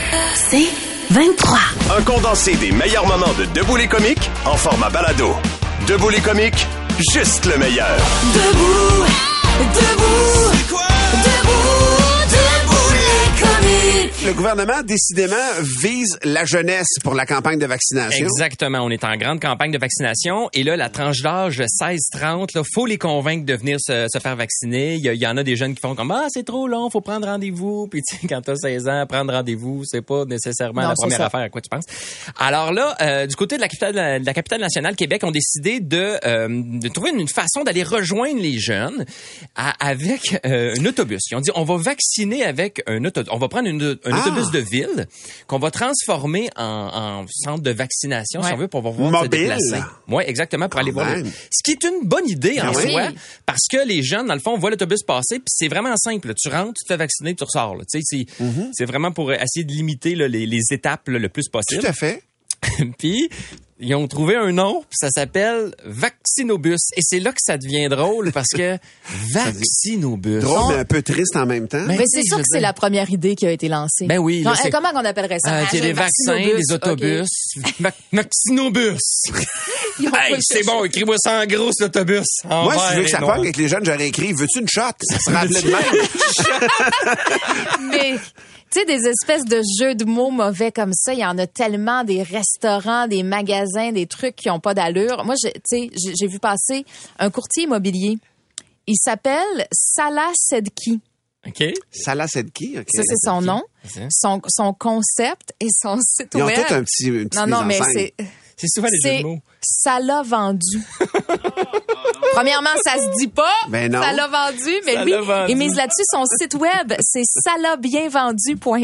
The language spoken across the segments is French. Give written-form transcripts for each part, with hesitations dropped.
C'est 23. Un condensé des meilleurs moments de Debout les comiques en format balado. Debout les comiques, juste le meilleur. Debout, debout, c'est quoi? Debout les comiques. Le gouvernement, décidément, vise la jeunesse pour la campagne de vaccination. Exactement. On est en grande campagne de vaccination. Et là, la tranche d'âge 16-30, là, faut les convaincre de venir se faire vacciner. Il y en a des jeunes qui font comme, c'est trop long, faut prendre rendez-vous. Puis, tu sais, quand t'as 16 ans, prendre rendez-vous, c'est pas nécessairement la première affaire à quoi tu penses. Alors là, du côté de la capitale nationale, Québec, ont décidé de trouver une façon d'aller rejoindre les jeunes avec un autobus. Ils ont dit, on va vacciner avec un autobus. On va prendre un autobus de ville qu'on va transformer en centre de vaccination, si on veut, pour pouvoir se déplacer. Oui, exactement, pour aller voir. Ce qui est une bonne idée en soi, parce que les jeunes, dans le fond, voient l'autobus passer, puis c'est vraiment simple. Tu rentres, tu te fais vacciner, tu ressors. Là. Tu sais, c'est vraiment pour essayer de limiter là, les étapes là, le plus possible. Tout à fait. Puis, ils ont trouvé un nom, puis ça s'appelle Vaccinobus. Et c'est là que ça devient drôle, parce que Vaccinobus. Drôle, mais un peu triste en même temps. Mais c'est sûr que c'est la première idée qui a été lancée. Ben oui. Là, comment on appellerait ça? C'est les vaccins, les autobus. Okay. Vaccinobus. Hey, c'est bon, écris-moi ça en gros, cet autobus. Moi, si je veux que ça pogne avec les jeunes, j'aurais écrit, veux-tu une shot? Ça se rappelait de même. Mais... tu sais, des espèces de jeux de mots mauvais comme ça, il y en a tellement, des restaurants, des magasins, des trucs qui ont pas d'allure. Moi, j'ai vu passer un courtier immobilier. Il s'appelle Salah Sedki. OK. Salah Sedki, OK. Ça, c'est son nom, son concept et son site web. Ils ont tout un petit Non, mais c'est souvent les jeux de mots. Ça l'a vendu. Premièrement, ça se dit pas. Ben non. Ça l'a vendu, mais lui, il mise là-dessus. Son site web, c'est salabienvendu.com.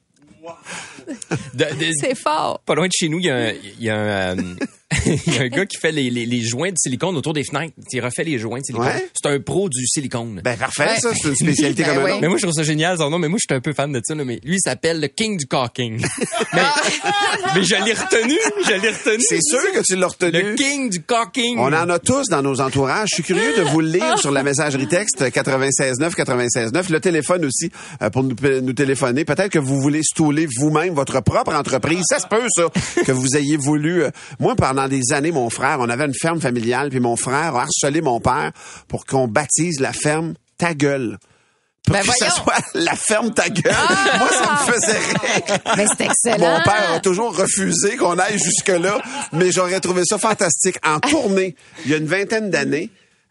C'est fort. Pas loin de chez nous, il y a un il y a un gars qui fait les joints de silicone autour des fenêtres. Il refait les joints de silicone. Ouais. C'est un pro du silicone. Ben parfait, ça, c'est une spécialité comme un autre. Mais moi, je trouve ça génial, son nom. Mais moi, je suis un peu fan de ça. Là, mais lui, il s'appelle le King du Caulking. mais je l'ai retenu. C'est sûr que tu l'as retenu. Le King du Caulking. On en a tous dans nos entourages. Je suis curieux de vous le lire sur la messagerie texte 96.9. Le téléphone aussi pour nous téléphoner. Peut-être que vous voulez stouler vous-même votre propre entreprise. Ça se peut, ça, que vous ayez voulu. Moi, pendant des années, mon frère, on avait une ferme familiale, puis mon frère a harcelé mon père pour qu'on baptise la ferme Ta Gueule. Pour que ça soit la ferme Ta Gueule. Moi, ça me faisait rire. Mais c'est excellent. Mon père a toujours refusé qu'on aille jusque-là, mais j'aurais trouvé ça fantastique. En tournée, il y a une vingtaine d'années,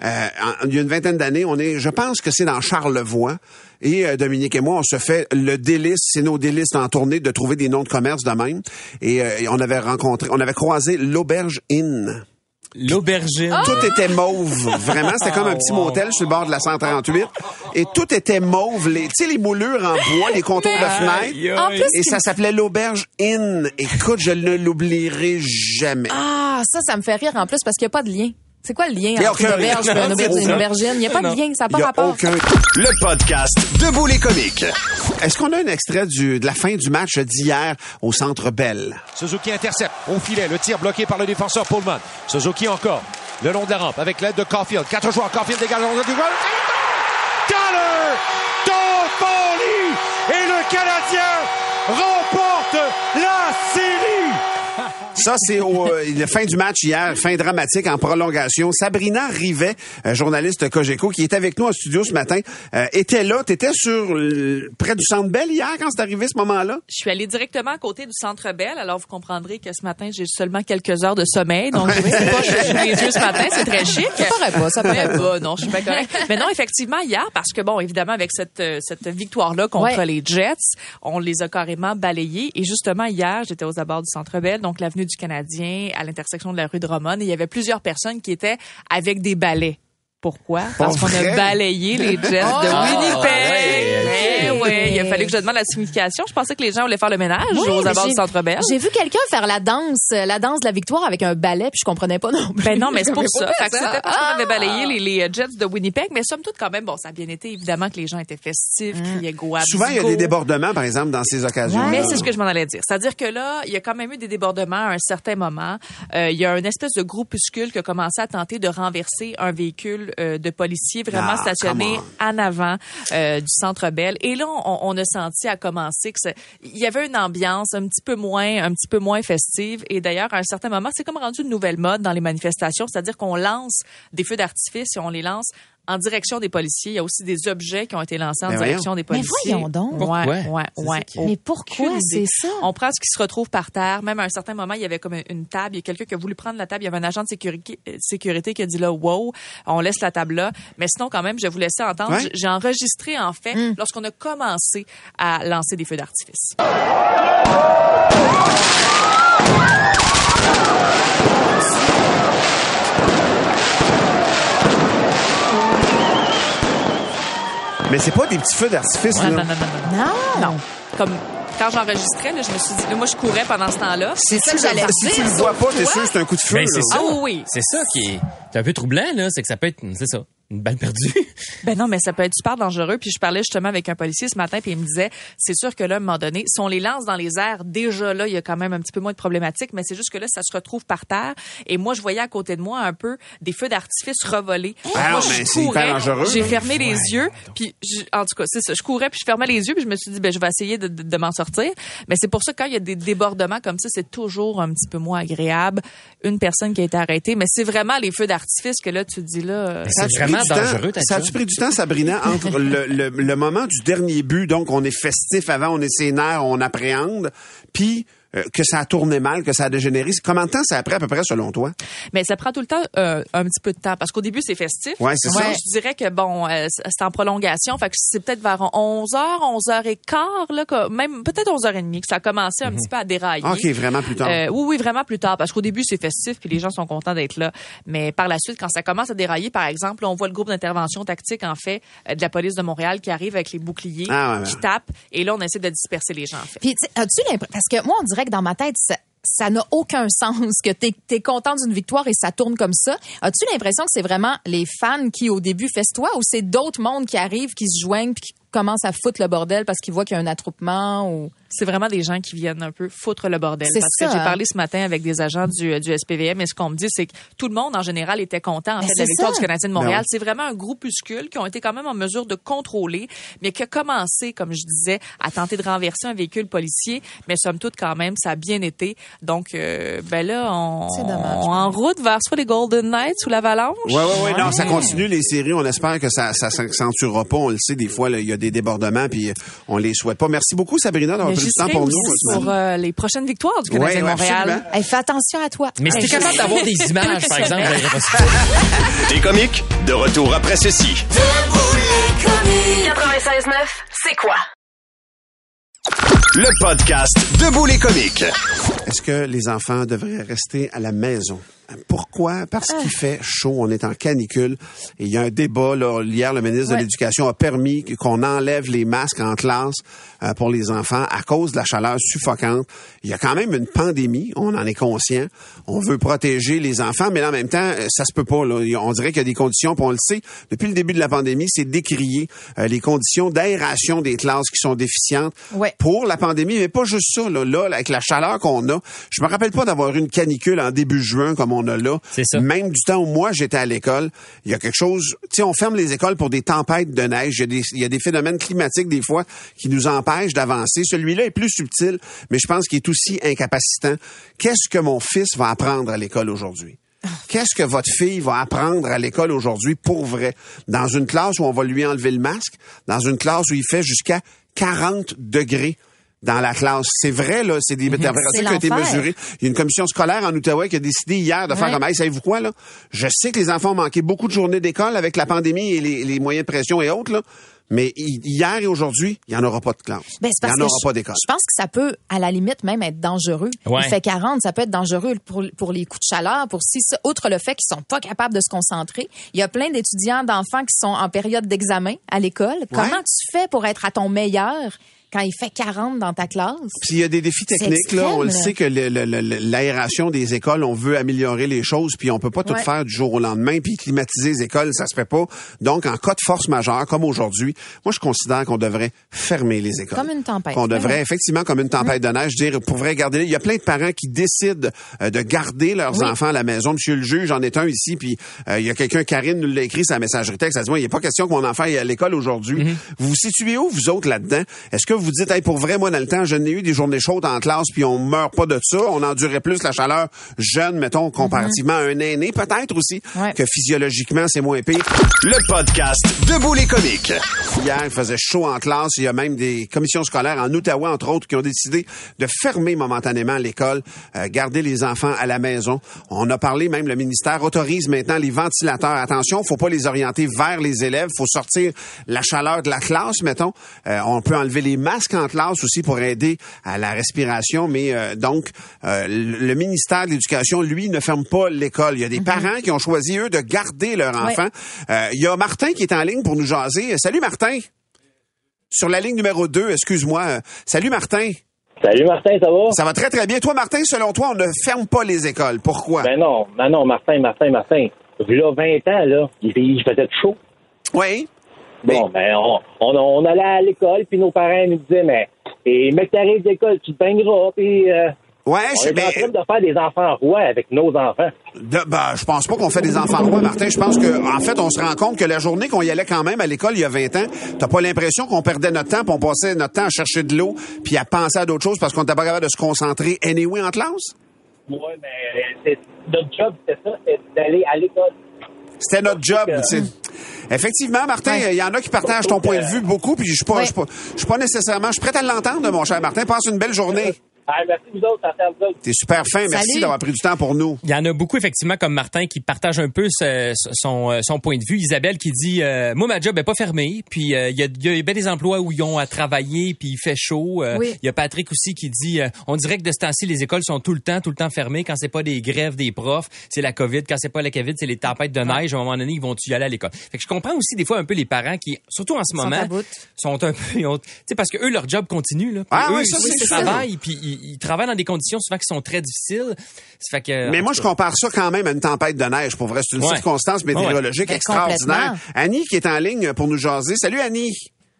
je pense que c'est dans Charlevoix. Et Dominique et moi, on se fait le délice, c'est nos délices en tournée de trouver des noms de commerce de même. Et on avait croisé l'Auberge Inn. L'aubergine. Tout était mauve. Vraiment, c'était comme un petit motel sur le bord de la 138. Et tout était mauve. Tu sais, les moulures en bois, les contours de fenêtres. En plus, et ça s'appelait l'Auberge Inn. Écoute, je ne l'oublierai jamais. Ah, ça me fait rire en plus parce qu'il n'y a pas de lien. C'est quoi le lien entre une auberge et une aubergine? Il n'y a pas de lien, ça n'a pas rapport. Le podcast Debout les comiques. Est-ce qu'on a un extrait de la fin du match d'hier au Centre Bell? Suzuki intercepte au filet, le tir bloqué par le défenseur Pullman. Suzuki encore, le long de la rampe avec l'aide de Caulfield. 4 joueurs, Caulfield dégage du goal. Dollar! Toffoli! Et le Canadien remporte la série! Ça, c'est la fin du match hier, fin dramatique en prolongation. Sabrina Rivet, journaliste Cogeco, qui est avec nous en studio ce matin, était là. T'étais près du Centre Bell hier quand c'est arrivé ce moment-là? Je suis allée directement à côté du Centre Bell. Alors, vous comprendrez que ce matin, j'ai seulement quelques heures de sommeil. Donc, je sais pas, je les yeux ce matin. C'est très chic. Ça paraît pas. Non, je suis pas correcte. Mais non, effectivement, hier, parce que bon, évidemment, avec cette victoire-là contre les Jets, on les a carrément balayés. Et justement, hier, j'étais aux abords du Centre Bell, donc l'avenue du Canadien, à l'intersection de la rue de Romane, et il y avait plusieurs personnes qui étaient avec des balais. Pourquoi? Parce qu'on a balayé les Jets de Winnipeg. Oui, il a fallu que je demande la signification. Je pensais que les gens voulaient faire le ménage aux abords du Centre Bell. J'ai vu quelqu'un faire la danse de la victoire avec un balai, puis je comprenais pas non plus. Ben non, mais c'est pour ça. Fait que c'était parce qu'on avait balayé les Jets de Winnipeg, mais somme toute quand même, bon, ça a bien été, évidemment, que les gens étaient festifs, criaient go. Souvent, il y a des débordements, par exemple, dans ces occasions. Mais c'est ce que je m'en allais dire. C'est-à-dire que là, il y a quand même eu des débordements à un certain moment. Il y a une espèce de groupuscule qui a commencé à tenter de renverser un véhicule de policiers vraiment stationné en avant du Centre Bell. Et là, on a senti à commencer que il y avait une ambiance un petit peu moins festive. Et d'ailleurs, à un certain moment, c'est comme rendu une nouvelle mode dans les manifestations, c'est-à-dire qu'on lance des feux d'artifice et on les lance en direction des policiers. Il y a aussi des objets qui ont été lancés en direction des policiers. Mais voyons donc. Ouais. Mais pourquoi c'est ça? On prend ce qui se retrouve par terre. Même à un certain moment, il y avait comme une table. Il y a quelqu'un qui a voulu prendre la table. Il y avait un agent de sécurité qui a dit là, wow, on laisse la table là. Mais sinon, quand même, je vais vous laisser entendre. Ouais. J'ai enregistré, en fait, lorsqu'on a commencé à lancer des feux d'artifice. Mais c'est pas des petits feux d'artifice, là. Non. Comme quand j'enregistrais, là, je me suis dit, là, moi, je courais pendant ce temps-là. Si tu le vois pas, t'es sûr que c'est un coup de feu. Ben, c'est là. ça. Ah oui. C'est ça qui est un peu troublant, là. C'est que ça peut être, c'est ça, une balle perdue. Ben non, mais ça peut être super dangereux. Puis je parlais justement avec un policier ce matin, puis il me disait, c'est sûr que là, à un moment donné, si on les lance dans les airs, déjà là, il y a quand même un petit peu moins de problématique, mais c'est juste que là, ça se retrouve par terre. Et moi, je voyais à côté de moi un peu des feux d'artifice revolés. Ah moi, non, mais c'est hyper dangereux. J'ai fermé les yeux, puis en tout cas, c'est ça. Je courais, puis je fermais les yeux, puis je me suis dit, ben je vais essayer de m'en sortir. Mais c'est pour ça que quand il y a des débordements comme ça, c'est toujours un petit peu moins agréable. Une personne qui a été arrêtée, mais c'est vraiment les feux d'artifice que là, tu te dis là. C'est vraiment dangereux, Ça a-tu pris du temps, Sabrina, entre le moment du dernier but, donc on est festif avant, on est sénère, on appréhende, puis que ça a tourné mal, que ça a dégénéré. Combien de temps ça a pris à peu près selon toi? Mais ça prend tout le temps un petit peu de temps parce qu'au début c'est festif. Ouais, c'est ça. Je dirais que bon, c'est en prolongation, fait que c'est peut-être vers 11h, 11h15 là, même peut-être 11h30 que ça a commencé un petit peu à dérailler. OK, vraiment plus tard. Oui, vraiment plus tard parce qu'au début c'est festif puis les gens sont contents d'être là, mais par la suite quand ça commence à dérailler, par exemple, on voit le groupe d'intervention tactique en fait de la police de Montréal qui arrive avec les boucliers, qui tapent et là on essaie de disperser les gens en fait. Puis as-tu l'impression, parce que moi on dirait que dans ma tête ça n'a aucun sens que t'es content d'une victoire et ça tourne comme ça. As-tu l'impression que c'est vraiment les fans qui au début festoient ou c'est d'autres mondes qui arrivent, qui se joignent puis qui commencent à foutre le bordel parce qu'ils voient qu'il y a un attroupement ou... C'est vraiment des gens qui viennent un peu foutre le bordel. C'est parce ça, que j'ai parlé ce matin avec des agents du SPVM et ce qu'on me dit, c'est que tout le monde, en général, était content en fait, de la victoire du Canadien de Montréal. Ben oui. C'est vraiment un groupuscule qui ont été quand même en mesure de contrôler, mais qui a commencé, comme je disais, à tenter de renverser un véhicule policier. Mais somme toute, quand même, ça a bien été. Donc, ben là, C'est dommage. on en route vers soit les Golden Knights ou l'Avalanche. Oui. Non, ça continue, les séries. On espère que ça s'accentuera pas. On le sait, des fois, il y a des débordements, puis on les souhaite pas. Merci beaucoup, Sabrina, d'avoir pris du temps pour nous. Pour les prochaines victoires du Canadien de Montréal. Absolument. Hey, fais attention à toi. Mais si t'es capable d'avoir des images, par exemple, j'aurais pas ça. Des comiques, de retour après ceci. 96.9, c'est quoi? Le podcast Debout les comiques. Est-ce que les enfants devraient rester à la maison? Pourquoi? Parce qu'il fait chaud, on est en canicule. Et il y a un débat, là, hier, le ministre de l'Éducation a permis qu'on enlève les masques en classe pour les enfants à cause de la chaleur suffocante. Il y a quand même une pandémie, on en est conscient. On veut protéger les enfants, mais en même temps, ça se peut pas. Là. On dirait qu'il y a des conditions, puis on le sait, depuis le début de la pandémie, c'est décrié les conditions d'aération des classes qui sont déficientes pour la pandémie, mais pas juste ça. Là, avec la chaleur qu'on a, je me rappelle pas d'avoir eu une canicule en début juin comme on a là. C'est ça. Même du temps où moi j'étais à l'école, il y a quelque chose, tu sais, on ferme les écoles pour des tempêtes de neige, il y a des phénomènes climatiques des fois qui nous empêchent d'avancer. Celui-là est plus subtil, mais je pense qu'il est aussi incapacitant. Qu'est-ce que mon fils va apprendre à l'école aujourd'hui? Qu'est-ce que votre fille va apprendre à l'école aujourd'hui pour vrai? Dans une classe où on va lui enlever le masque, dans une classe où il fait jusqu'à 40 degrés dans la classe. C'est vrai, là, c'est des températures qui ont été mesurées. Il y a une commission scolaire en Outaouais qui a décidé hier de faire comme, hey, savez-vous quoi, là? Je sais que les enfants ont manqué beaucoup de journées d'école avec la pandémie et les moyens de pression et autres, là. Mais hier et aujourd'hui, il n'y en aura pas de classe. Ben, il n'y en aura pas d'école. Je pense que ça peut, à la limite, même être dangereux. Ouais. Il fait 40, ça peut être dangereux pour les coups de chaleur, pour si ça. Outre le fait qu'ils sont pas capables de se concentrer, il y a plein d'étudiants, d'enfants qui sont en période d'examen à l'école. Comment tu fais pour être à ton meilleur quand il fait 40 dans ta classe? Puis il y a des défis techniques, extrême, là. On le là. sait que l'aération des écoles, on veut améliorer les choses, puis on peut pas tout faire du jour au lendemain, puis climatiser les écoles, ça se fait pas. Donc, en cas de force majeure, comme aujourd'hui, moi, je considère qu'on devrait fermer les écoles. Comme une tempête. Qu'on devrait, effectivement, comme une tempête de neige, dire, pour vrai, garder. Il y a plein de parents qui décident de garder leurs enfants à la maison. Monsieur le juge, j'en ai un ici, puis il y a quelqu'un, Karine nous l'a écrit sur la messagerie texte, elle dit, moi, il n'y a pas question que mon enfant aille à l'école aujourd'hui. Vous vous situez où, vous autres, là-dedans? Est-ce que vous dites, hey, pour vrai, moi, dans le temps, je n'ai eu des journées chaudes en classe, puis on meurt pas de ça. On endurait plus la chaleur jeune, mettons, comparativement à un aîné, peut-être aussi, que physiologiquement, c'est moins pire. Le podcast Debout les comiques. Hier, il faisait chaud en classe. Il y a même des commissions scolaires en Outaouais, entre autres, qui ont décidé de fermer momentanément l'école, garder les enfants à la maison. On a parlé, même le ministère autorise maintenant les ventilateurs. Attention, faut pas les orienter vers les élèves. Faut sortir la chaleur de la classe, mettons. On peut enlever les masques en classe aussi pour aider à la respiration. Mais donc, le ministère de l'Éducation, lui, ne ferme pas l'école. Il y a des parents qui ont choisi, eux, de garder leur enfant. Il y a Martin qui est en ligne pour nous jaser. Salut, Martin. Sur la ligne numéro 2, excuse-moi. Salut, Martin. Salut Martin, ça va? Ça va très, très bien. Toi, Martin, selon toi, on ne ferme pas les écoles. Pourquoi? Ben non, Martin. Là, 20 ans, là, il faisait chaud. Oui. Bon, ben, on allait à l'école, puis nos parents nous disaient, mais t'arrives d'école, tu te baigneras, puis... Ouais, on est en train de faire des enfants rois avec nos enfants. Je pense pas qu'on fait des enfants rois, Martin. Je pense que, en fait, on se rend compte que la journée qu'on y allait quand même à l'école il y a 20 ans, t'as pas l'impression qu'on perdait notre temps, puis on passait notre temps à chercher de l'eau, puis à penser à d'autres choses parce qu'on était pas capable de se concentrer anyway en classe? Oui, mais notre job, c'était ça, c'était d'aller à l'école. C'était notre job, tu sais. Effectivement, Martin, il y en a qui partagent ton point de vue beaucoup, puis je suis pas nécessairement, je suis prêt à l'entendre, mon cher Martin. Passe une belle journée. Merci vous autres, ça fait vous autres. T'es super fin, merci d'avoir pris du temps pour nous. Il y en a beaucoup, effectivement, comme Martin, qui partagent un peu son point de vue. Isabelle qui dit, moi, ma job est pas fermée, puis il y a bien des emplois où ils ont à travailler, puis il fait chaud. Il y a Patrick aussi qui dit, on dirait que de ce temps-ci, les écoles sont tout le temps fermées. Quand c'est pas des grèves des profs, c'est la COVID. Quand c'est pas la COVID, c'est les tempêtes de neige. À un moment donné, ils vont y aller à l'école. Fait que je comprends aussi des fois un peu les parents qui, surtout en ce moment, sont un peu... Tu sais, parce que eux, leur job continue, là. Ils travaillent, puis ils travaillent dans des conditions souvent qui sont très difficiles. Ça fait que, mais moi, je compare ça quand même à une tempête de neige. Pour vrai, c'est une circonstance météorologique extraordinaire. Annie qui est en ligne pour nous jaser. Salut, Annie.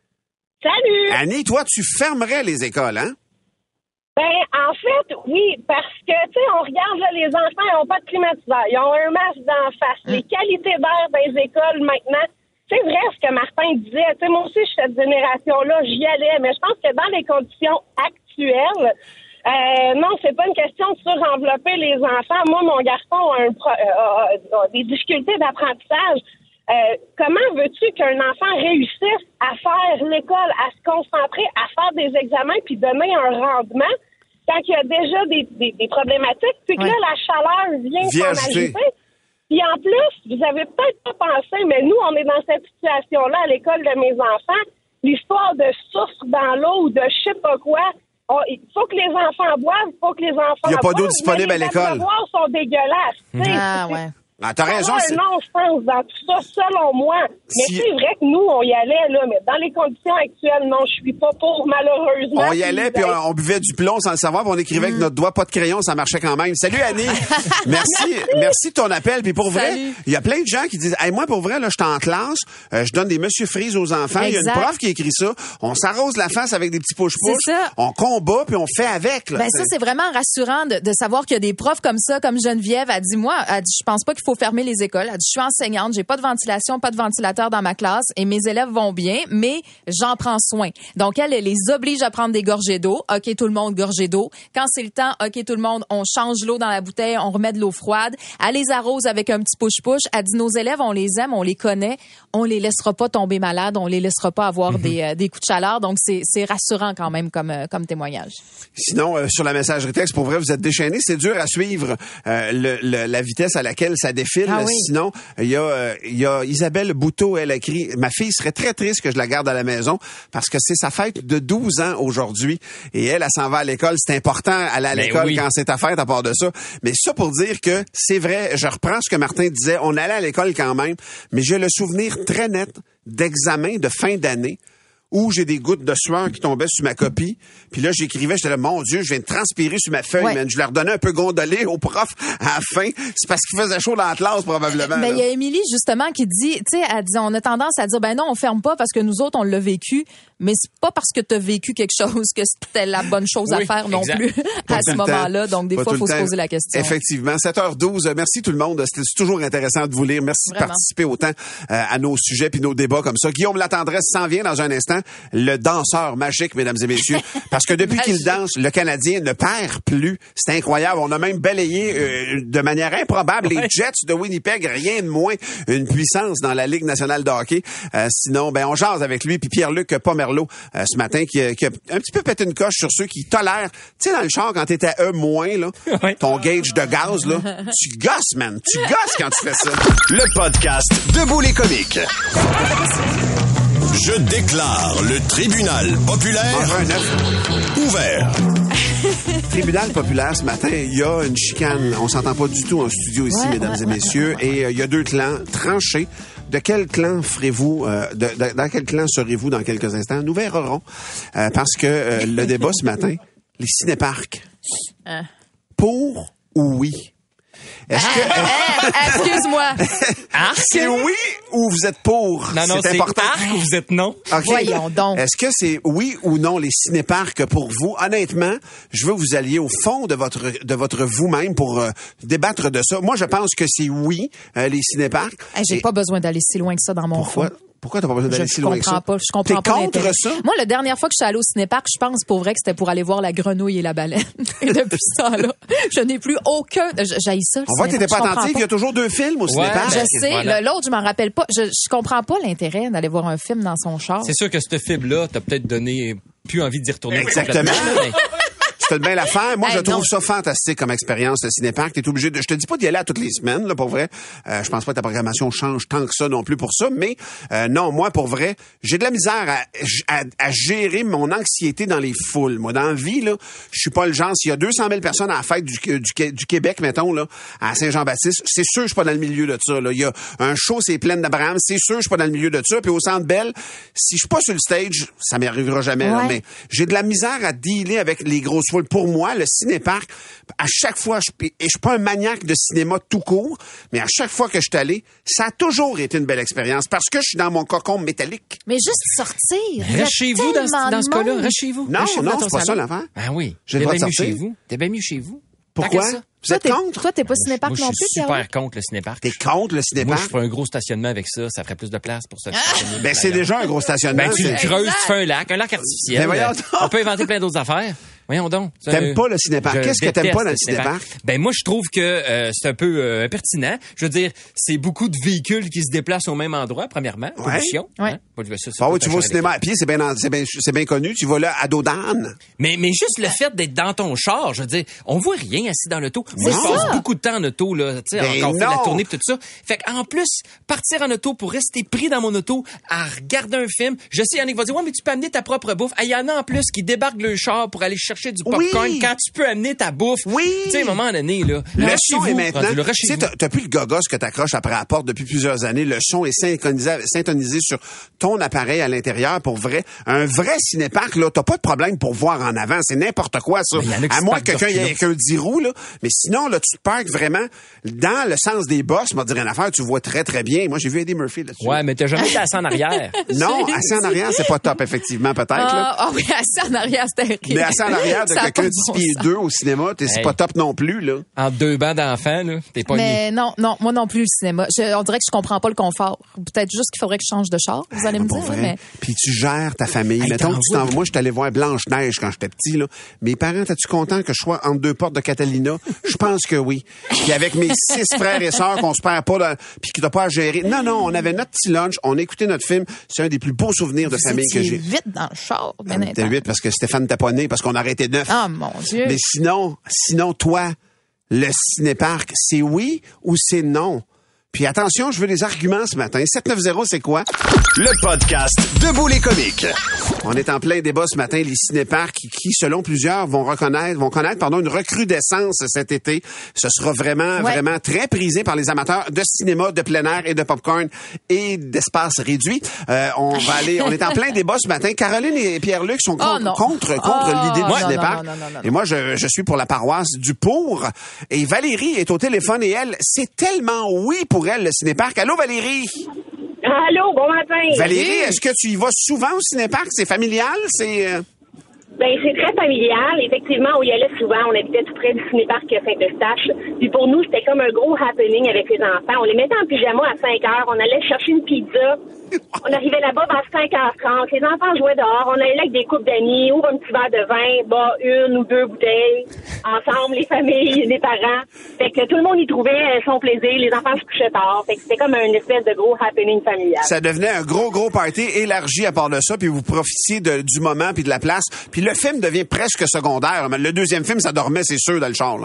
Salut. Annie, toi, tu fermerais les écoles, hein? Ben, en fait, oui, parce que, tu sais, on regarde, là, les enfants, ils n'ont pas de climatiseur. Ils ont un masque d'en face. Les qualités d'air dans les écoles, maintenant, c'est vrai ce que Martin disait. Tu sais, moi aussi, je suis cette génération-là, j'y allais. Mais je pense que dans les conditions actuelles, non, c'est pas une question de surenvelopper les enfants. Moi, mon garçon a des difficultés d'apprentissage. Comment veux-tu qu'un enfant réussisse à faire l'école, à se concentrer, à faire des examens puis donner un rendement quand il y a déjà des problématiques, puis que là, la chaleur vient s'en ajouter? Puis en plus, vous avez peut-être pas pensé, mais nous, on est dans cette situation-là à l'école de mes enfants. L'histoire de soufre dans l'eau ou de je sais pas quoi. Il faut que les enfants boivent, il faut que les enfants il n'y a pas d'eau disponible à l'école. Les devoirs sont dégueulasses. Ah, t'as raison. Non, je pense, dans tout ça, selon moi. Mais c'est vrai que nous, on y allait, là, mais dans les conditions actuelles, non, je suis pas pour, malheureusement. On y allait, puis on buvait du plomb sans le savoir, puis on écrivait avec notre doigt, pas de crayon, ça marchait quand même. Salut, Annie. Merci de ton appel. Puis pour vrai, il y a plein de gens qui disent, hey, moi, pour vrai, là, je suis en classe, je donne des Monsieur Freeze aux enfants. Il y a une prof qui écrit ça. On s'arrose la face avec des petits push-push. On combat, puis on fait avec, là. Ben, ça, c'est vraiment rassurant de savoir qu'il y a des profs comme ça, comme Geneviève. Elle dit, je pense pas qu'il faut fermer les écoles. Elle dit, je suis enseignante, j'ai pas de ventilation, pas de ventilateur dans ma classe et mes élèves vont bien, mais j'en prends soin. Donc, elle les oblige à prendre des gorgées d'eau. OK, tout le monde, gorgée d'eau. Quand c'est le temps, OK, tout le monde, on change l'eau dans la bouteille, on remet de l'eau froide. Elle les arrose avec un petit push-push. Elle dit, nos élèves, on les aime, on les connaît, on les laissera pas tomber malades, on les laissera pas avoir des coups de chaleur. Donc, c'est rassurant quand même comme témoignage. Sinon, sur la messagerie texte, pour vrai, vous êtes déchaînés. C'est dur à suivre la vitesse à laquelle ça défile. Sinon, il y a Isabelle Bouteau, elle a écrit, ma fille serait très triste que je la garde à la maison parce que c'est sa fête de 12 ans aujourd'hui et elle s'en va à l'école. C'est important aller à l'école quand c'est ta fête à part de ça. Mais ça pour dire que c'est vrai, je reprends ce que Martin disait, on allait à l'école quand même, mais j'ai le souvenir très net d'examens de fin d'année où j'ai des gouttes de sueur qui tombaient sur ma copie. Puis là, j'écrivais, j'étais là, mon Dieu, je viens de transpirer sur ma feuille, man. Je leur donnais un peu gondolé au prof à la fin. C'est parce qu'il faisait chaud dans la classe, probablement. Mais il y a Émilie, justement, qui dit, tu sais, elle dit, on a tendance à dire, ben non, on ferme pas parce que nous autres, on l'a vécu. Mais c'est pas parce que tu as vécu quelque chose que c'était la bonne chose à faire non plus à ce moment-là. Donc, des fois, il faut se poser la question. Effectivement. 7h12. Merci tout le monde. C'est toujours intéressant de vous lire. Merci de participer autant à nos sujets puis nos débats comme ça. Guillaume Latendresse s'en vient dans un instant. vraiment le danseur magique, mesdames et messieurs. Parce que depuis qu'il danse, le Canadien ne perd plus. C'est incroyable. On a même balayé de manière improbable les Jets de Winnipeg. Rien de moins. Une puissance dans la Ligue nationale de hockey. Sinon, on jase avec lui. Puis Pierre-Luc Pomerleau, ce matin, qui a un petit peu pété une coche sur ceux qui tolèrent. Tu sais, dans le char, quand t'es à E-, là, ton gauge de gaz, là, tu gosses, man. Tu gosses quand tu fais ça. Le podcast Debout les comiques. Je déclare le tribunal populaire ouvert. Tribunal populaire, ce matin, il y a une chicane. On s'entend pas du tout en studio ici, mesdames et messieurs. Et il y a deux clans tranchés. De quel clan ferez-vous, dans quel clan serez-vous dans quelques instants? Nous verrons. Parce que le débat ce matin, les cinéparcs. Pour ou oui? Est-ce que... Excuse-moi. C'est oui ou vous êtes pour? Non, c'est important. Ou vous êtes non. Okay. Voyons donc. Est-ce que c'est oui ou non les cinéparcs pour vous? Honnêtement, je veux vous allier au fond de votre vous-même pour débattre de ça. Moi, je pense que c'est oui, les cinéparcs. J'ai pas besoin d'aller si loin que ça dans mon fond. Pourquoi t'as pas besoin d'aller si loin que ça? Je comprends pas. T'es contre ça? Moi, la dernière fois que je suis allée au cinéparc, je pense pour vrai que c'était pour aller voir la grenouille et la baleine. Et depuis ce temps-là, je n'ai plus aucun... J'haïs ça, le On voit que t'étais pas cinéparc. attentif. Il y a toujours deux films au cinéparc. Je sais. Voilà. L'autre, je m'en rappelle pas. Je comprends pas l'intérêt d'aller voir un film dans son char. C'est sûr que cette fibre-là, t'as peut-être donné plus envie d'y retourner. Exactement. Tu fais de bien l'affaire. Moi, je trouve non. ça fantastique comme expérience, le cinéparc. T'es obligé de... Je te dis pas d'y aller à toutes les semaines, là, pour vrai. Je pense pas que ta programmation change tant que ça non plus pour ça. Mais non, moi, pour vrai, j'ai de la misère à gérer mon anxiété dans les foules. Moi, dans la vie, là, je suis pas le genre... S'il y a 200 000 personnes à la fête du Québec, mettons, là, à Saint-Jean-Baptiste, c'est sûr que je suis pas dans le milieu de ça. Là. Il y a un show, c'est Plaine d'Abraham, c'est sûr que je suis pas dans le milieu de ça. Puis au Centre Bell, si je suis pas sur le stage, ça m'arrivera jamais. Là, mais j'ai de la misère à dealer avec les grosses foules. Pour moi, le cinéparc, à chaque fois, je suis pas un maniaque de cinéma tout court, mais à chaque fois que je suis allé, ça a toujours été une belle expérience parce que je suis dans mon cocon métallique. Mais juste sortir. Reste chez vous dans ce cas-là. Reste chez vous. Non, Reste chez vous non, dans ton c'est pas ça salon. l'affaire. Ah oui. J'ai le droit de sortir. T'es bien mieux chez vous. Pourquoi? Tant qu'à ça. Vous êtes contre? Toi, t'es pas cinéparc Moi, non je plus, suis Pierre? super contre le cinéparc. T'es contre le Moi, cinéparc? je ferais un gros stationnement avec ça. Ça ferait plus de place pour ça. Ben, c'est déjà un gros stationnement. Ben, tu le c'est- creuses, tu fais un lac artificiel. Ben, voyons donc. On peut inventer plein d'autres affaires. Voyons donc. T'aimes pas le cinéparc. Je Qu'est-ce que t'aimes déteste pas dans le cinéparc? Ben moi je trouve que c'est un peu impertinent. Je veux dire, c'est beaucoup de véhicules qui se déplacent au même endroit. Premièrement, pollution. Ouais. Hein? Ça, Ah oui, tout tu un vas au champ cinéma à pied, c'est bien connu. Tu vas là à dos d'âne. Mais juste le fait d'être dans ton char, je veux dire, on voit rien assis dans l'auto. Moi, je Non. passe beaucoup de temps en auto, là, tu sais, Ben encore fait de la non. tournée pis tout ça. Fait qu'en plus, partir en auto pour rester pris dans mon auto à regarder un film, je sais, Yannick va dire, ouais, mais tu peux amener ta propre bouffe. Ah, il y en a en plus qui débarquent le char pour aller chercher du popcorn Oui. quand tu peux amener ta bouffe. Oui. Tu sais, à un moment donné, là. Le reste son chez est vous, maintenant... rendu là, reste Tu chez sais, vous. t'as plus le gogos que t'accroches après la porte depuis plusieurs années. Le son est syntonisé sur ton appareil à l'intérieur pour vrai. Un vrai cinéparc, là, t'as pas de problème pour voir en avant. C'est n'importe quoi, ça. Mais y en a qui À se moins que parquent quelqu'un y ait d'orphelins. avec un 10 roues, là. Mais sinon, là, tu te parques vraiment dans le sens des bosses. M'a dire une affaire, tu vois très, très bien. Moi, j'ai vu Eddie Murphy là-dessus. Ouais, mais t'as jamais été assis en arrière. Non, assis en arrière, c'est pas top, effectivement, peut-être, là. Ah oui, assis en arrière, c'était terrible. Mais assis en arrière de Ça a quelqu'un pas de de 10 bon pieds sens. 2 au cinéma, c'est Hey. pas top non plus, là. Entre deux bancs d'enfants, là, t'es pas Mais non, moi non plus, le cinéma. On dirait que je comprends pas le confort. Peut-être juste qu'il faudrait que je change de char, vous allez me Pour dire. vrai. Mais... Puis tu gères ta famille. Hey, Mettons que tu t'en moi, je suis allé voir Blanche-Neige quand j'étais petit, là. Mes parents, t'es-tu content que je sois entre deux portes de Catalina? Je pense que oui. Puis avec mes 6 frères et sœurs qu'on se perd pas, puis qui t'as pas à gérer. Non, on avait notre petit lunch, on écoutait notre film. C'est un des plus beaux souvenirs de famille que j'ai. vite dans le char, bien On était intense. 8 parce que Stéphane n'était pas né, parce qu'on arrêtait 9. Ah, mon Dieu. Mais sinon, toi, le cinéparc, c'est oui ou c'est non? Puis attention, je veux des arguments ce matin. 790, c'est quoi? Le podcast Debout les comiques. On est en plein débat ce matin, les cinéparcs qui, selon plusieurs, vont connaître, une recrudescence cet été. Ce sera vraiment très prisé par les amateurs de cinéma, de plein air et de popcorn et d'espace réduit. On est en plein débat ce matin. Caroline et Pierre-Luc sont non. contre l'idée du non, cinéparc. non. Et moi, je suis pour la paroisse du pour. Et Valérie est au téléphone et elle, c'est tellement oui pour elle, le cinéparc. Allô, Valérie? Allô, bon matin. Valérie, est-ce que tu y vas souvent au cinéparc? C'est familial? C'est... Ben, c'est très familial. Effectivement, on y allait souvent. On habitait tout près du cinéparc Saint-Eustache. Puis pour nous, c'était comme un gros happening avec les enfants. On les mettait en pyjama à 5 heures. On allait chercher une pizza. On arrivait là-bas vers 5h30. Les enfants jouaient dehors. On allait avec des coupes d'amis, ouvre un petit verre de vin, une ou deux bouteilles. Ensemble, les familles, les parents. Fait que tout le monde y trouvait son plaisir. Les enfants se couchaient tard. Fait que c'était comme une espèce de gros happening familial. Ça devenait un gros party élargi à part de ça, puis vous profitiez du moment puis de la place. Puis le film devient presque secondaire. Mais le deuxième film, ça dormait, c'est sûr, dans le char, là.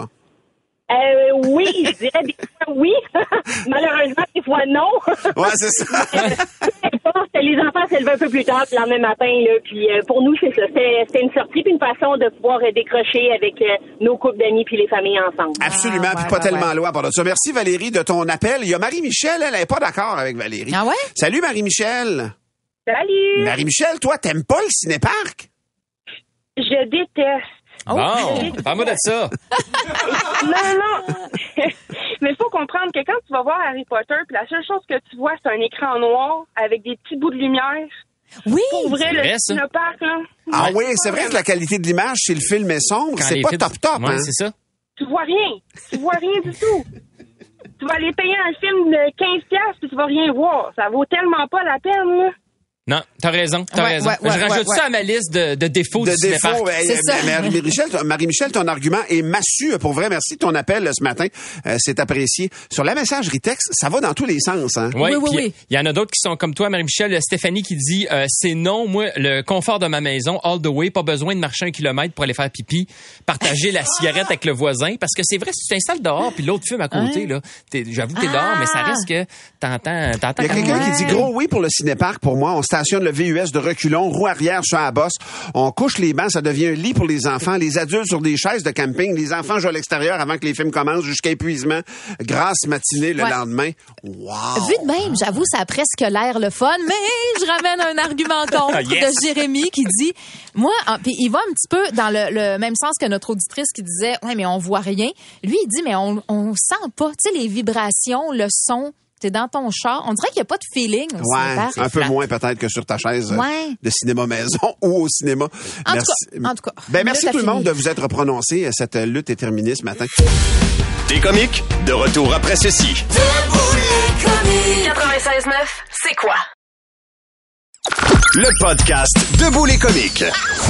Oui, je dirais des fois oui. Malheureusement, des fois non. Ouais, c'est ça. Les enfants s'élevaient un peu plus tard le lendemain matin, là. Puis pour nous, c'est ça. C'était une sortie puis une façon de pouvoir décrocher avec nos couples d'amis puis les familles ensemble. Absolument, puis pas tellement loin à part de ça. Merci Valérie de ton appel. Il y a Marie-Michel, elle est pas d'accord avec Valérie. Ah ouais? Salut Marie-Michel. Salut! Marie-Michel, toi, t'aimes pas le cinéparc? Je déteste. Bon, parle-moi de ça. Non. Mais il faut comprendre que quand tu vas voir Harry Potter, puis la seule chose que tu vois, c'est un écran noir avec des petits bouts de lumière. Oui! Pour vrai, C'est vrai, le cinéparc, là. Ah oui, c'est vrai que la qualité de l'image, si le film est sombre, c'est pas top, Ouais, hein? c'est ça. Tu vois rien. Tu vois rien du tout. Tu vas aller payer un film de 15$ puis tu vas rien voir. Ça vaut tellement pas la peine, là. Non, t'as raison. Je rajoute ça à ma liste de défauts du cinéparc. C'est ça. Marie-Michel, ton argument est massu. Pour vrai, merci de ton appel ce matin. C'est apprécié. Sur la messagerie texte, ça va dans tous les sens. Hein? Oui. Il y en a d'autres qui sont comme toi, Marie-Michel. Stéphanie qui dit, c'est non, moi, le confort de ma maison, all the way, pas besoin de marcher 1 kilomètre pour aller faire pipi, partager la cigarette avec le voisin. Parce que c'est vrai, si tu t'installes dehors, puis l'autre fume à côté, là, j'avoue que t'es dehors, mais ça reste que t'entends. Il y a quelqu'un qui dit gros oui pour le cinéparc. Pour moi, on stationne le VUS de reculons, roue arrière sur la bosse. On couche les bancs, ça devient un lit pour les enfants. Les adultes sur des chaises de camping. Les enfants jouent à l'extérieur avant que les films commencent jusqu'à épuisement. Grasse matinée le lendemain. Wow! Vu de même, j'avoue, ça a presque l'air le fun, mais je ramène un argument contre de Jérémy qui dit, moi, puis il va un petit peu dans le même sens que notre auditrice qui disait, ouais, mais on voit rien. Lui, il dit, mais on sent pas, tu sais, les vibrations, le son. T'es dans ton char. On dirait qu'il n'y a pas de feeling au cinéparc. Un peu moins peut-être que sur ta chaise de cinéma maison ou au cinéma. En tout cas. Merci tout le monde de vous être prononcé. Cette lutte est terminée ce matin. T'es comique? De retour après ceci. 96.9, c'est quoi? Le podcast Debout les comiques.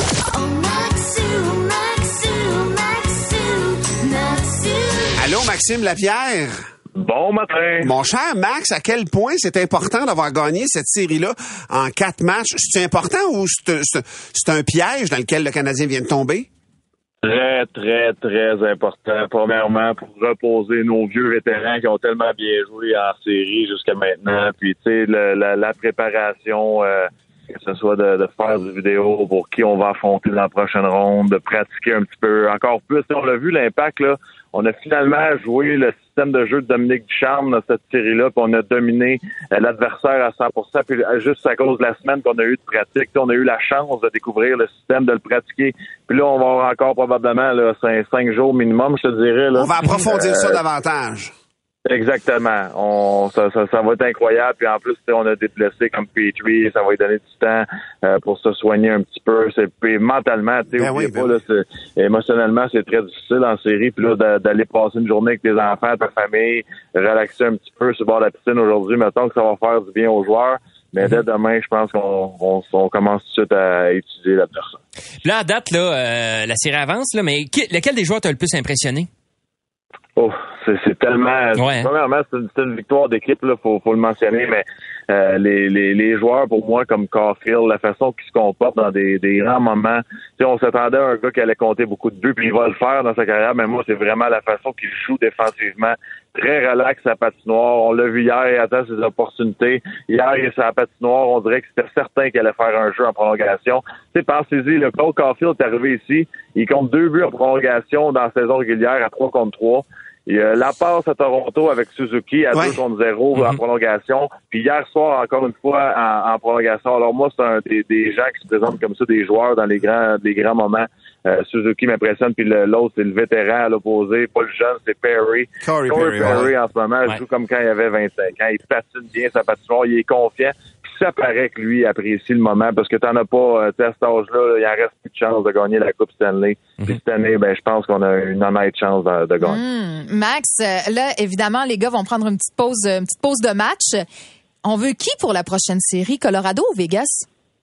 Allô, Maxime Lapierre? Bon matin. Mon cher Max, à quel point c'est important d'avoir gagné cette série-là en 4 matchs? C'est important ou c'est un piège dans lequel le Canadien vient de tomber? Très, très, très important. Premièrement, pour reposer nos vieux vétérans qui ont tellement bien joué en série jusqu'à maintenant. Puis, tu sais, la préparation, que ce soit de faire des vidéos pour qui on va affronter dans la prochaine ronde, de pratiquer un petit peu encore plus. On l'a vu, l'impact, là. On a finalement joué le système de jeu de Dominique Ducharme dans cette série-là, puis on a dominé l'adversaire à 100%, puis juste à cause de la semaine qu'on a eu de pratique. On a eu la chance de découvrir le système, de le pratiquer. Puis là, on va avoir encore probablement 5 jours minimum, je te dirais. Là. On va approfondir ça davantage. Exactement. Ça va être incroyable. Puis en plus, on a des blessés comme Petrie, ça va lui donner du temps pour se soigner un petit peu. Puis mentalement, tu sais, émotionnellement, c'est très difficile en série. Puis là, d'aller passer une journée avec tes enfants, ta famille, relaxer un petit peu sur le bord de la piscine aujourd'hui, mettons que ça va faire du bien aux joueurs. Mais dès demain, je pense qu'on commence tout de suite à étudier la personne. Puis là, à date, la série avance, là, mais lequel des joueurs t'a le plus impressionné? Oh, c'est tellement. Ouais. Premièrement, c'est une victoire d'équipe, là, faut le mentionner, mais les joueurs, pour moi, comme Caulfield, la façon qu'ils se comportent dans des grands moments. Tu sais, on s'attendait à un gars qui allait compter beaucoup de buts, puis il va le faire dans sa carrière, mais moi, c'est vraiment la façon qu'il joue défensivement. Très relax à patinoire. On l'a vu hier, il attend ses opportunités. Hier, il est à la patinoire, on dirait que c'était certain qu'il allait faire un jeu en prolongation. Tu sais, pensez-y, le Cole Caulfield est arrivé ici, il compte 2 buts en prolongation dans la saison régulière à 3-3. Il y a la passe à Toronto avec Suzuki à 2-0 en prolongation. Puis hier soir, encore une fois, en prolongation. Alors moi, c'est des gens qui se présentent comme ça, des joueurs dans les grands moments. Suzuki m'impressionne, puis l'autre, c'est le vétéran à l'opposé. Pas le jeune, c'est Perry. Corey Perry en ce moment, joue comme quand il avait 25 ans. Il patine bien sa patinoire, il est confiant. Puis ça paraît que lui apprécie le moment parce que t'en as pas, tu sais, à cet âge-là, il en reste plus de chance de gagner la Coupe Stanley. Puis cette année, je pense qu'on a une honnête chance de gagner. Max, là, évidemment, les gars vont prendre une petite pause de match. On veut qui pour la prochaine série, Colorado ou Vegas?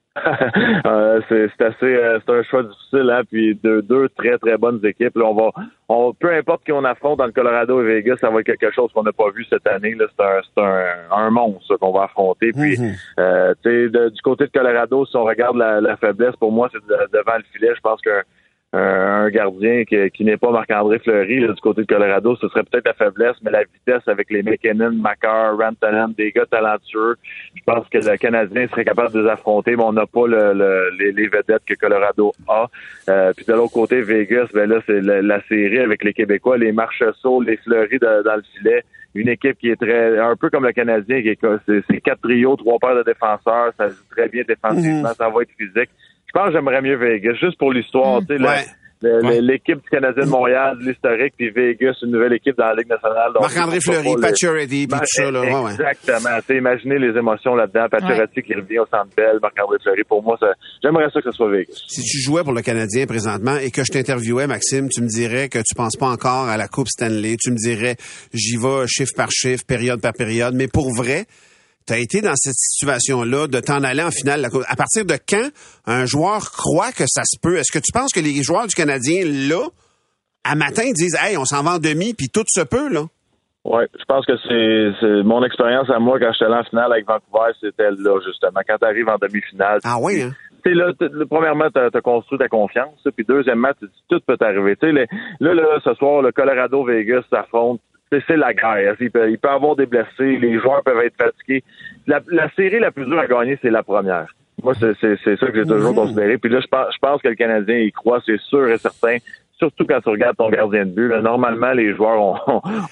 C'est un choix difficile, hein, puis deux très très bonnes équipes. Là, peu importe qui on affronte dans le Colorado et Vegas, ça va être quelque chose qu'on n'a pas vu cette année. Là, c'est un monstre qu'on va affronter. Puis, tu sais, du côté de Colorado, si on regarde la faiblesse, pour moi, c'est devant le filet. Je pense qu'un gardien qui n'est pas Marc-André Fleury là, du côté de Colorado, ce serait peut-être la faiblesse, mais la vitesse avec les McKinnon, Makar, Rantanen, des gars talentueux, je pense que le Canadien serait capable de les affronter, mais on n'a pas les vedettes que Colorado a. Puis de l'autre côté, Vegas, là, c'est la série avec les Québécois, les Marchessault, les Fleury dans le filet. Une équipe qui est un peu comme le Canadien, c'est 4 trios, 3 paires de défenseurs, ça joue très bien défensivement, ça va être physique. Je pense que j'aimerais mieux Vegas, juste pour l'histoire. Tu sais, l'équipe du Canadien de Montréal, l'historique, puis Vegas, une nouvelle équipe dans la Ligue nationale. Marc-André Fleury, Pacioretty, puis tout ça. Là, exactement. Tu sais, imaginez les émotions là-dedans. Pacioretty qui revient au Centre Bell, Marc-André Fleury. Pour moi, j'aimerais ça que ce soit Vegas. Si tu jouais pour le Canadien présentement et que je t'interviewais, Maxime, tu me dirais que tu penses pas encore à la Coupe Stanley. Tu me dirais, j'y vais chiffre par chiffre, période par période. Mais pour vrai, tu as été dans cette situation-là de t'en aller en finale. À partir de quand un joueur croit que ça se peut? Est-ce que tu penses que les joueurs du Canadien, là, à matin, disent « Hey, on s'en va en demi, puis tout se peut, là? » Oui, je pense que c'est mon expérience à moi quand j'étais allé en finale avec Vancouver, c'était là, justement. Quand tu arrives en demi-finale. Ah oui, hein? Tu sais, là, premièrement, t'as construit ta confiance, puis deuxièmement, tu dis tout peut t'arriver. Tu sais, là, ce soir, le Colorado-Vegas s'affronte. C'est la guerre. Il peut y avoir des blessés, les joueurs peuvent être fatigués. La série la plus dure à gagner, c'est la première. Moi, c'est ça que j'ai toujours considéré. Puis là, je pense que le Canadien y croit, c'est sûr et certain. Surtout quand tu regardes ton gardien de but. Là, normalement, les joueurs,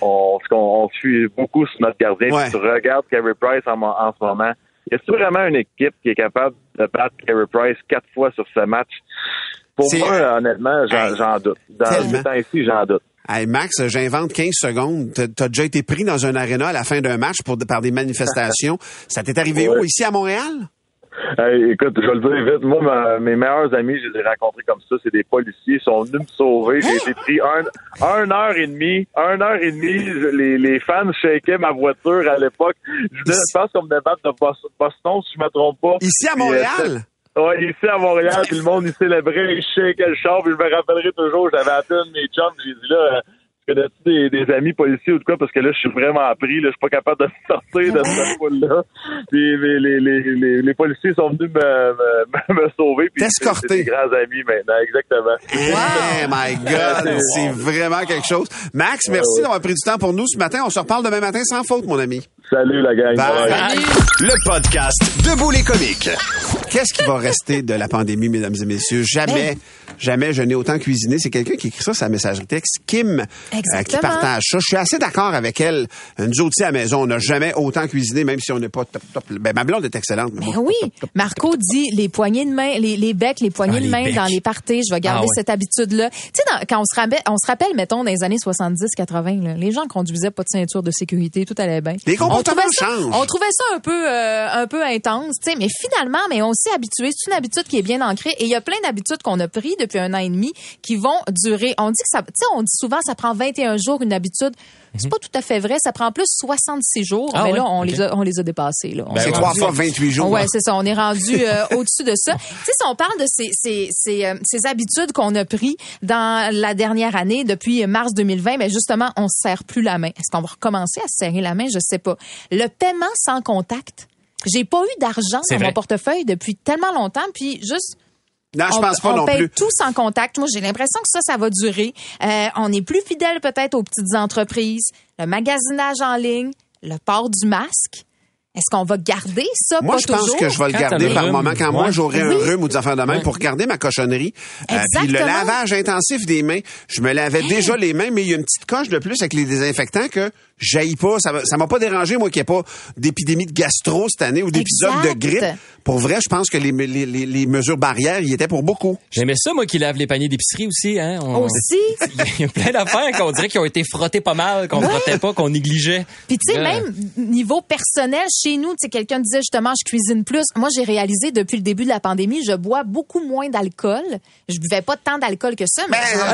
on suit beaucoup sur notre gardien. Ouais. Puis tu regardes Carey Price en ce moment. Y a-t-il vraiment une équipe qui est capable de battre Carey Price 4 fois sur ce match? Pour moi, honnêtement, j'en doute. Dans ce temps-ci, j'en doute. Hey Max, j'invente 15 secondes. T'as déjà été pris dans un aréna à la fin d'un match par des manifestations. Ça t'est arrivé où? Ici à Montréal? Écoute, je vais le dire vite. Moi, mes meilleurs amis, je les ai rencontrés comme ça. C'est des policiers. Ils sont venus me sauver. J'ai été pris 1 heure et demie. 1 heure et demie. Les fans shakaient ma voiture à l'époque. Je pense qu'on venait battre de Boston, si je me trompe pas. Ici à Montréal? Oui, ici à Montréal, puis le monde il célébrait, il shakeait le char, puis je me rappellerai toujours, j'avais appelé un de mes chums, j'ai dit là, connais-tu des amis policiers ou de quoi, parce que là, je suis vraiment pris, là, je suis pas capable de sortir de cette foule-là. Puis les policiers sont venus me sauver, puis c'est des grands amis maintenant, exactement. Oh my God, c'est vraiment quelque chose. Max, merci d'avoir pris du temps pour nous ce matin. On se reparle demain matin sans faute, mon ami. Salut la gang. Bye. Le podcast Debout les comiques. Qu'est-ce qui va rester de la pandémie, mesdames et messieurs? Jamais je n'ai autant cuisiné. C'est quelqu'un qui écrit ça sur sa messagerie texte, Kim, qui partage ça. Je suis assez d'accord avec elle. Nous autres, à la maison, on n'a jamais autant cuisiné, même si on n'est pas top. Ben, ma blonde est excellente. Mais oui. Top. Marco dit les poignées de main, les becs, les poignées de main dans les parties. Je vais garder cette habitude-là. Tu sais, quand on se rappelle, mettons, dans les années 70-80, les gens conduisaient pas de ceinture de sécurité, tout allait bien. Les comportements changent. On trouvait ça un peu intense, tu sais, mais finalement, on s'est habitué. C'est une habitude qui est bien ancrée et il y a plein d'habitudes qu'on a pris depuis 1 an et demi qui vont durer. On dit que ça, tu sais, on dit souvent ça prend 21 jours une habitude. C'est pas tout à fait vrai. Ça prend plus 66 jours. Mais là, on les a dépassés. Là. C'est 3 fois 28 jours. Ouais, c'est ça. On est rendu au-dessus de ça. Tu sais, si on parle de ces habitudes qu'on a pris dans la dernière année, depuis mars 2020, mais justement, on se serre plus la main. Est-ce qu'on va recommencer à se serrer la main? Je sais pas. Le paiement sans contact. J'ai pas eu d'argent dans mon portefeuille depuis tellement longtemps, puis juste... Non, je pense pas non plus. On paye tout sans contact. Moi, j'ai l'impression que ça va durer. On est plus fidèle peut-être aux petites entreprises, le magasinage en ligne, le port du masque. Est-ce qu'on va garder ça? Moi, je pense que je vais le garder par moment. Quand moi, j'aurai un rhume ou des affaires de même pour garder ma cochonnerie. Puis le lavage intensif des mains, je me lavais déjà les mains, mais il y a une petite coche de plus avec les désinfectants que j'haïs pas. Ça m'a pas dérangé, moi, qu'il n'y ait pas d'épidémie de gastro cette année ou d'épisode de grippe. Pour vrai, je pense que les mesures barrières y étaient pour beaucoup. J'aimais ça, moi, qui lave les paniers d'épicerie aussi. Hein? Aussi? Il y a plein d'affaires qu'on dirait qui ont été frottées pas mal, qu'on frottait pas, qu'on négligeait. Puis tu sais, même niveau personnel, je chez nous, tu sais, quelqu'un disait justement, je cuisine plus. Moi, j'ai réalisé depuis le début de la pandémie, je bois beaucoup moins d'alcool. Je buvais pas tant d'alcool que ça, mais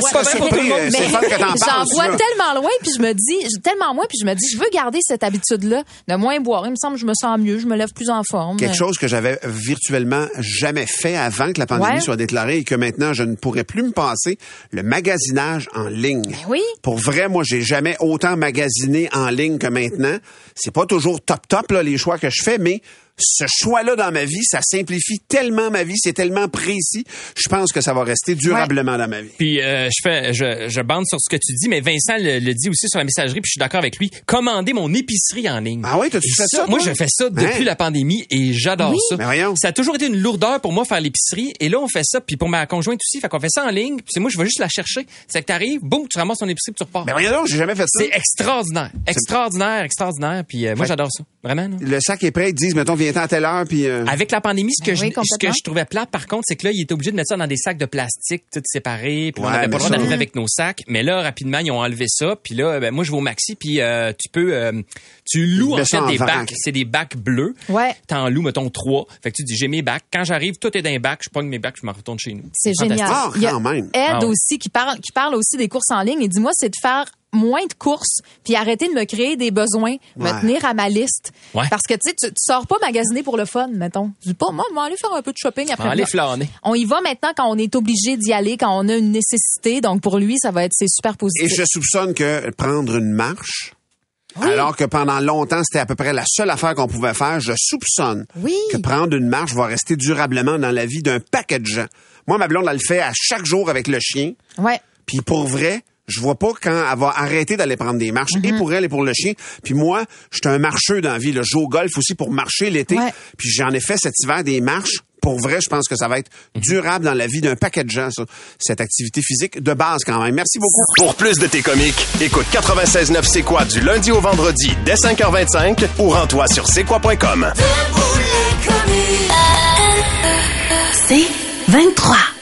j'en bois tellement loin, puis je me dis, je veux garder cette habitude-là de moins boire. Il me semble que je me sens mieux, je me lève plus en forme. Quelque chose que j'avais virtuellement jamais fait avant que la pandémie soit déclarée et que maintenant je ne pourrais plus me passer, le magasinage en ligne. Ben oui. Pour vrai, moi, j'ai jamais autant magasiné en ligne que maintenant. C'est pas toujours top, là, les choix que je fais, mais ce choix-là dans ma vie, ça simplifie tellement ma vie, c'est tellement précis. Je pense que ça va rester durablement dans ma vie. Puis je bande sur ce que tu dis, mais Vincent le dit aussi sur la messagerie, puis je suis d'accord avec lui. Commander mon épicerie en ligne. Ah oui, t'as-tu fait ça? Moi, je fais ça depuis la pandémie et j'adore ça. Mais voyons. Ça a toujours été une lourdeur pour moi faire l'épicerie, et là on fait ça, puis pour ma conjointe aussi, fait qu'on fait ça en ligne. Puis moi, je vais juste la chercher. C'est que t'arrives, boum, tu ramasses ton épicerie, puis tu repars. Mais voyons donc, j'ai jamais fait ça. C'est extraordinaire, extraordinaire. Puis moi, j'adore ça, vraiment. Là. Le sac est prêt, ils te disent, mettons, viens-t'en à telle heure, puis avec la pandémie, ce que je trouvais plate, par contre, c'est que là, il était obligé de mettre ça dans des sacs de plastique, tout séparés, puis on n'avait pas le droit d'arriver avec nos sacs. Mais là, rapidement, ils ont enlevé ça, puis là, moi, je vais au Maxi, puis tu loues en fait des bacs. C'est des bacs bleus. Ouais. T'en loues, mettons, 3. Fait que tu dis, j'ai mes bacs. Quand j'arrive, tout est dans les bacs. Je pogne mes bacs, je m'en retourne chez nous. C'est génial. Il y a Ed aussi qui parle aussi des courses en ligne. Et dis-moi, c'est de faire moins de courses puis arrêter de me créer des besoins, me tenir à ma liste. Ouais. Parce que tu sors pas magasiner pour le fun, mettons. Je dis pas, moi, on va aller faire un peu de shopping après. Aller flâner. On y va maintenant quand on est obligé d'y aller, quand on a une nécessité. Donc pour lui, c'est super positif. Et je soupçonne que prendre une marche, alors que pendant longtemps, c'était à peu près la seule affaire qu'on pouvait faire, je soupçonne que prendre une marche va rester durablement dans la vie d'un paquet de gens. Moi, ma blonde, elle le fait à chaque jour avec le chien. Ouais. Puis pour vrai, je vois pas quand elle va arrêter d'aller prendre des marches, et pour elle et pour le chien. Puis moi, j'étais un marcheur dans la vie. Je joue au golf aussi pour marcher l'été. Ouais. Puis j'en ai fait cet hiver des marches. Pour vrai, je pense que ça va être durable dans la vie d'un paquet de gens, ça. Cette activité physique de base quand même. Merci beaucoup. Pour plus de tes comiques, écoute 96.9 C'est quoi du lundi au vendredi dès 5h25 ou rends-toi sur c'est quoi.com. C'est 23.